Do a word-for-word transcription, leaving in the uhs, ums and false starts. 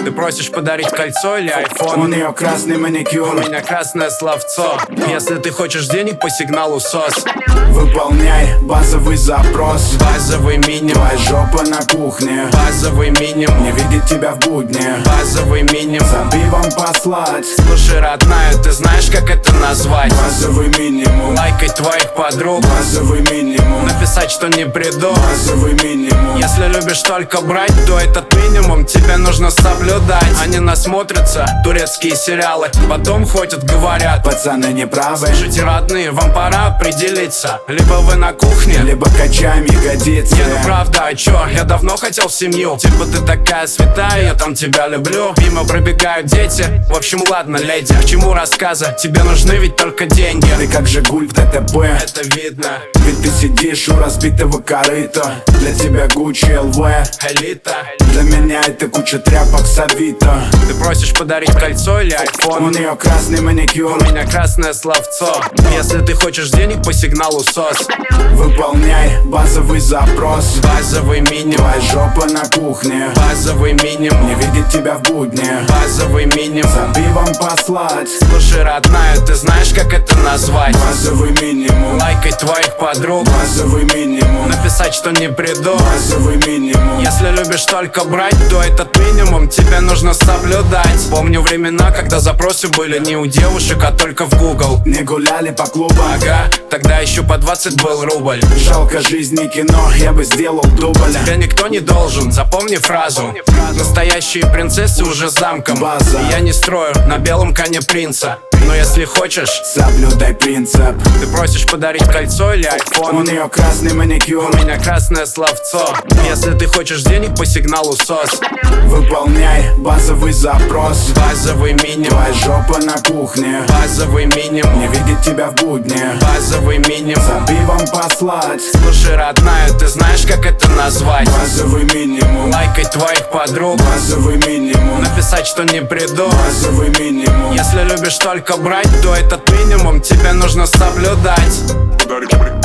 Ты просишь подарить кольцо или айфон? У нее красный маникюр, У меня красное словцо. Если ты хочешь денег по сигналу сос. выполняй базовый запрос. Базовый минимум. Твоя жопа на кухне, Базовый минимум. не видит тебя в будни. Базовый минимум. За пивом послать. Слушай, родная, ты знаешь, как это назвать? Базовый минимум, Лайкать твоих подруг, базовый минимум, написать, что не приду. базовый минимум. Если любишь только брать, то этот минимум тебе нужно соблюдать. Они насмотрятся турецкие сериалы, потом ходят, говорят: Пацаны не правы, слушайте, родные, вам пора определиться. Либо вы на кухне, либо качаем ягодицы. не, ну правда, а чё? Я давно хотел в семью. Типа ты такая святая, я там тебя люблю. Мимо пробегают дети. В общем, ладно, леди, к чему рассказы? Тебе нужны ведь только деньги. Ты как Жигуль в ДТП, Это видно. ведь ты сидишь у разбитого корыта. Для тебя Гуччи, эл вэ, Элита. для меня это куча тряпок с Авито. Ты просишь подарить кольцо или У айфон? нее красный маникюр, У меня красное словцо. Если ты хочешь денег по сигналу сос. выполняй базовый запрос. Базовый минимум. Твоя жопа на кухне, Базовый минимум. не видит тебя в будни. Базовый минимум. За пивом послать. Слушай, родная, ты знаешь, как это назвать? Базовый минимум, Лайкать твоих подруг, базовый минимум, написать, что не приду. базовый минимум. Если любишь только брать, то этот минимум тебе нужно соблюдать. Помню времена, когда запросы были не у девушек, а только в Google. Не гуляли по клубам, Ага, тогда еще по двадцать был рубль. жалко жизни кино, я бы сделал дубль. Тебя никто не должен, запомни фразу. Настоящие принцессы уже замком. База. И я не строю на белом коне принца. Но если хочешь, Соблюдай принцип. ты просишь подарить кольцо или У айфон? нее красный маникюр, У меня красное словцо. Если ты хочешь денег по сигналу сос. выполняй базовый запрос. Базовый минимум. Твоя жопа на кухне, Базовый минимум. не видит тебя в будни. Базовый минимум. За пивом послать. Слушай, родная, ты знаешь, как это назвать? Базовый минимум, Лайкать твоих подруг, базовый минимум, написать, что не приду. базовый минимум. Если любишь только брать, то этот минимум тебе нужно соблюдать. Подарить